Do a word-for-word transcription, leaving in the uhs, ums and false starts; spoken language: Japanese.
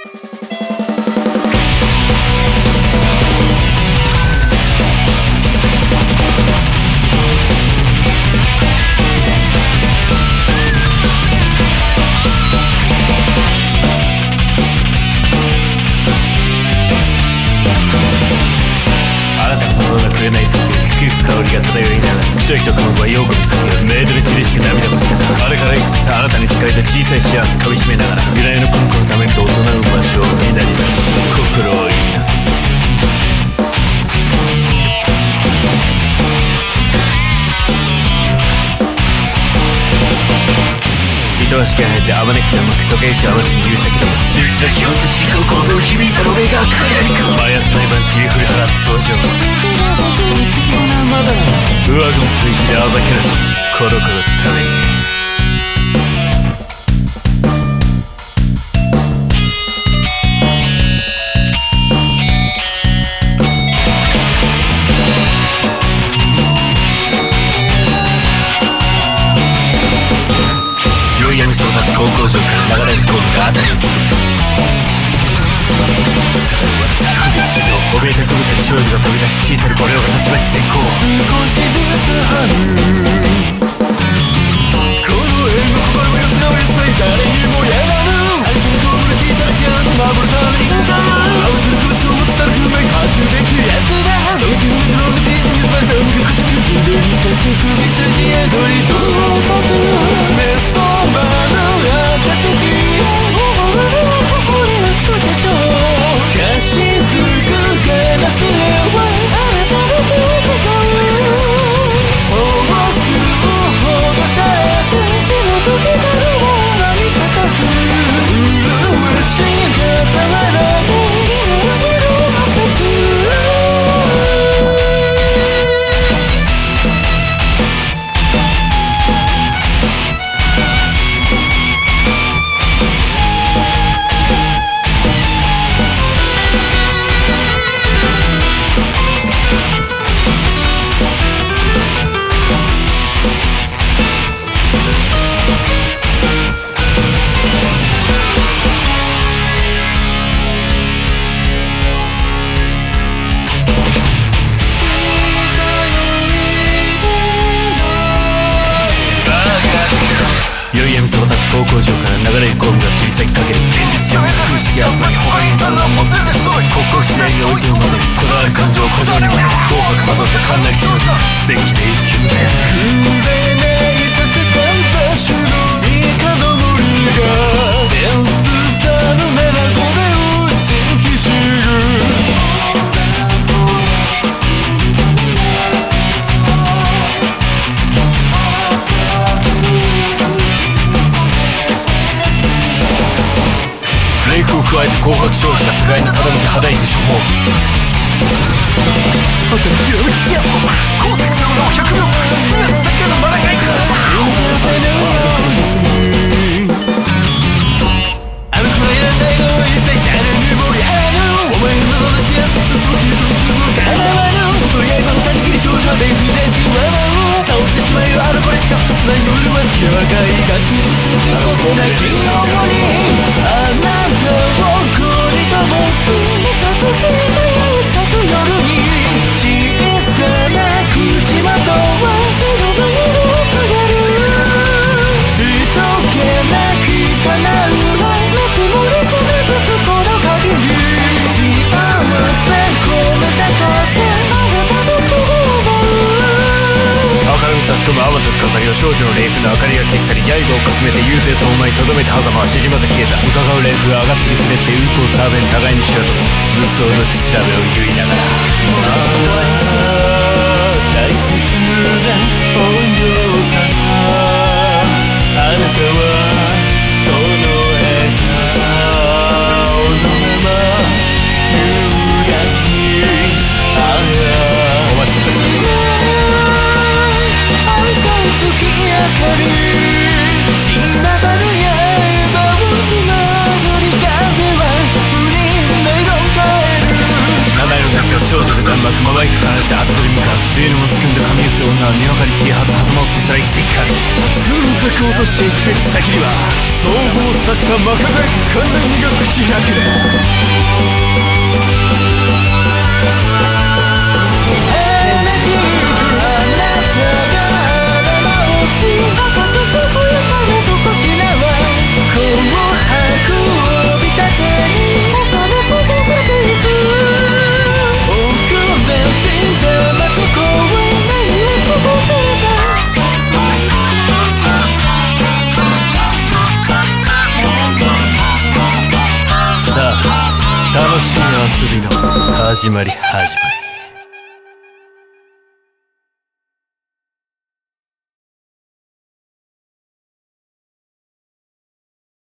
一人と雲は陽子に先をメールでチリしく涙も捨てた。あれからいくつあなたに仕えた小さい幸せかみしめながら未来のこの子のためにと大人の場所をみなりなし心を言い出す。糸足が生えてあまねきが向く時計く合わずに指先のます指先音と違う光明響いたロベが輝く。毎朝毎晩ちり振り払って掃除を上組と息であざけるこの子のために。宵闇争奪高校場から流れるゴムが当たり打つ。史上怯えた雲から少女が飛び出し小さな五稜がたちまち先行。少しずつ春この縁の小判を寄せ直したい誰にもやらぬ。相手の道具が小さな幸せ守るために合わせる靴を持ったら不明発できるやつだ。野口の目のロールピーチに座り寒く唇きれいに差し首筋へどりどうもく目そばの暁を頬になすでしょう。歌詞づくガラスはあなたの手がホースをほどされて忍ぶメダルを波立たず麗しい傍らも広げる摩擦。宵闇争奪高校場から流れるゴムが切り裂きかける現実より空式集まり他に産卵も連れてそい刻々次第に置いてを混ぜるこだわる感情を古城に混ぜる紅白混ざったかんなりしのじ奇跡で生き抜く。くれないさせたんだ種のイカの森が電スさぬめなごめをちひしぐ。レイフを加えて紅白勝利が使いのただめて肌いて処方。あんたにきらめきや高速の裏をひゃくびょうすぐ先のまだかいくあの子の選んだ笑顔は一切誰にもやらぬ。お前の望む幸せ一つも一つも叶わぬ。元刃の谷切り少女はレイフでしわまを倒してしまえるあの子にしかすかすない夜は気和がいが傷つくことなきようにあなたをこりともすにさずけさく夜に小さな口元は白の色を告げる。人気なき叶うないぬくもりそめずくこの限り幸せ込めた風あなたのそばを舞う。明るみ差し込むアマトル飾りを少女のレイフの明かりが消し去り刃をかすめて遊説とお前とどめて狭間は縮まって消えた。疑うレイフがあがつにくねってウーコをサーベン互いに衝突無双の調べを言いながら大切な本庄さんあなたはその笑顔のまま優雅にああ終わっちゃったさ会いたい月明かり散らばる刃をつなぐり風は不倫メロンカエル七色の中少女で弾幕まばいく離れて後取り向かう梅雨のも含んだ髪薄い女は根分かり消えはず狭間をせすら一石かる。 索落として一列先には総合さした真輝く観念が口開く楽しい遊びの始まり始まり